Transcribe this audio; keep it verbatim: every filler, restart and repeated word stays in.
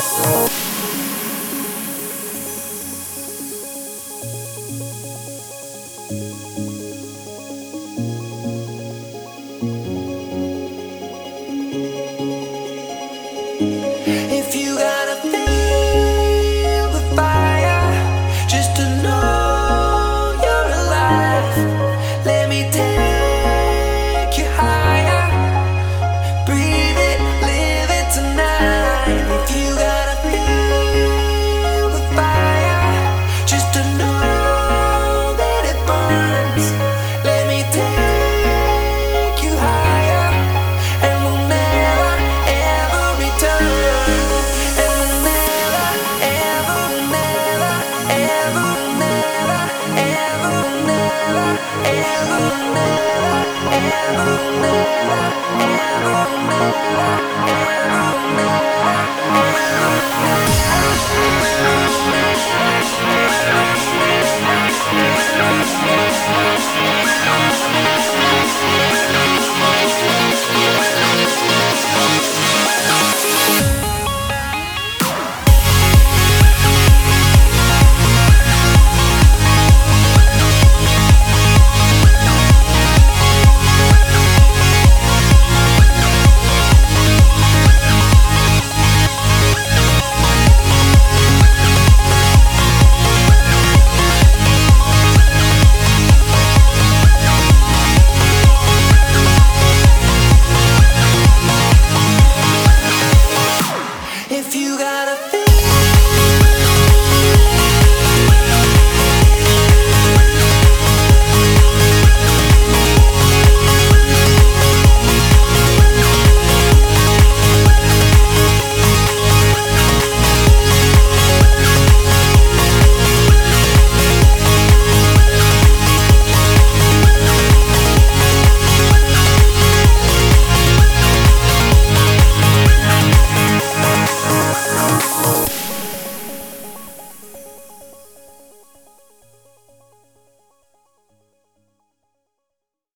If you gotta feel the fire just to know you're alive, let me take you higher. Breathe it, live it tonight. If you gotta feel the fire just to know that it burns, let me take you higher, and we'll never ever return. And we'll never ever, never ever, never ever, never ever, never ever, never ever, never ever, never